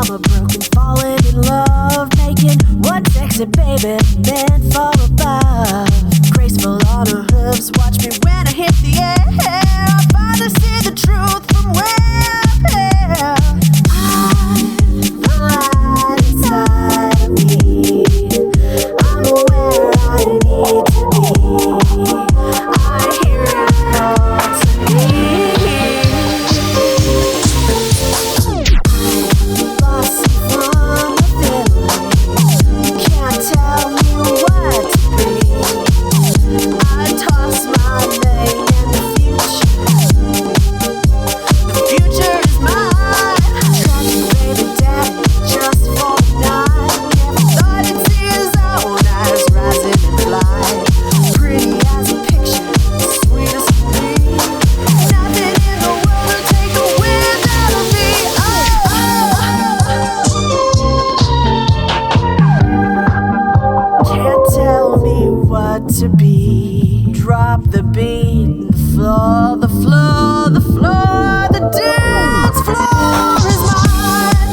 I'm a broken, falling in love, making one sexy baby meant for above. Graceful on her hooves, watch me when I hit the air. I finally see the truth from where I'm the light inside of me. I'm where I need to be. I hear it call to me. Lost from the feelings, you can't tell me what to be. I toss my name in the future. The future is mine. Tragic baby daddy, just for the night. Never thought he'd see his own eyes rising and fly. Pretty as a picture, sweet as can be. Nothing in the world will take the wind out of me. Can't tell me what to be. Drop the beat, the floor, the floor, the floor, the dance floor is mine.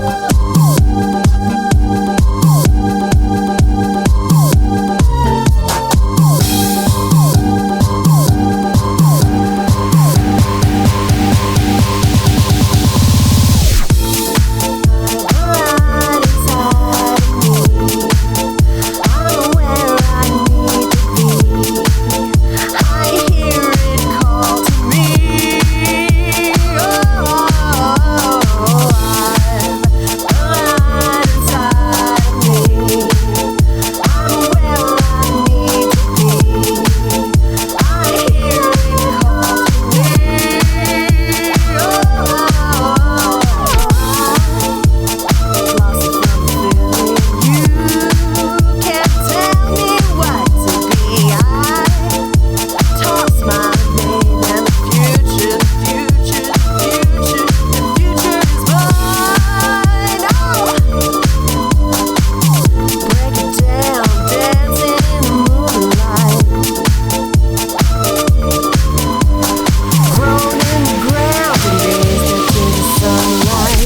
Right inside of me, I'm where I need to be. I hear it call to me. Oh, I'm right inside of me. I'm where I need to be. I hear it call to me. Oh, lost from feeling you can't tell me what to be. I toss my name and the future, the future, the future, the future is mine. Oh, break it down, dancing in the moonlight, grown in the ground and raised up to the sunlight.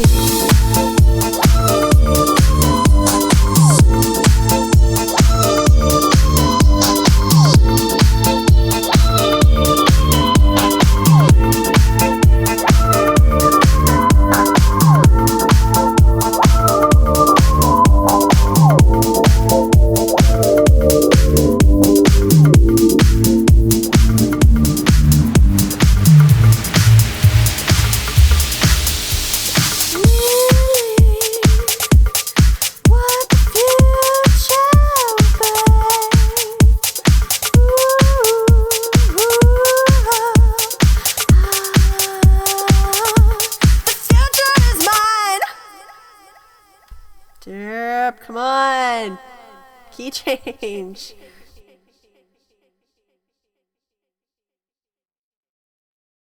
What the future the future is mine. Derp, come on. Key change.